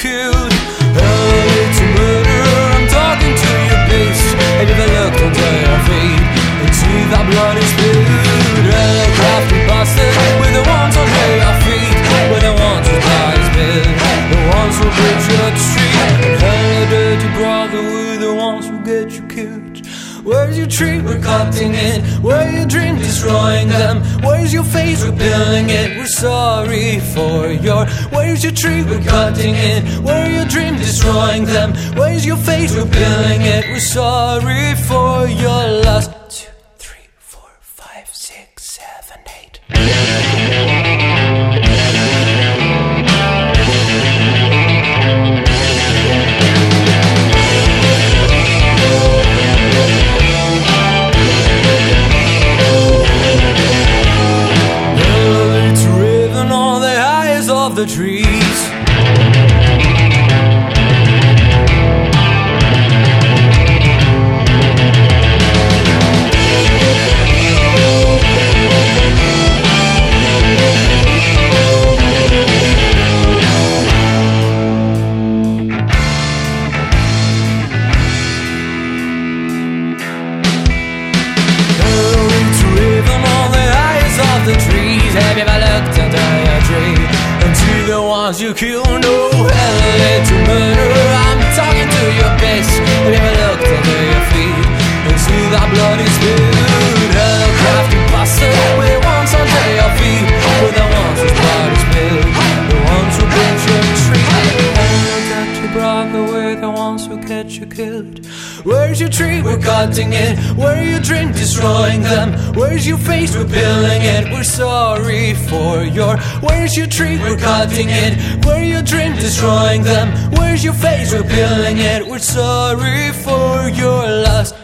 killed. It's a murder, I'm talking to your base. Have you ever looked under your feet and see that blood is spilled? Crafty bastard, we're the ones under your feet. We're the ones who die is built, the ones who bridge you up the street. And dirty brother, we're the ones who get you killed. Where's your tree? We're cutting it. Where's your dream? Destroying them. Where's your face? We're building it. We're sorry for your. Where's your tree? We're cutting it. Where's your dream? Destroying them. Where's your face? We're building it. We're sorry for your loss. 2, 3, 4, 5, 6, 7, 8. Of the trees. Have you ever looked under your tree and see the ones you kill? No, hell, it's a murder. I'm talking to your base. Have you ever looked under your feet and see that blood is spilled? Hell, crafty bastard, we're the ones under your feet. We're the ones whose blood is spilled, the ones who bring you to the street. Hell, dirty brother, we're the ones who get you killed. Where's your tree? We're cutting it. Where's your dream? Destroying them. Where's your face? We're building it. We're sorry for your. Where's your tree? We're cutting it. Where's your dream? Destroying them. Where's your face? We're building it. We're sorry for your loss.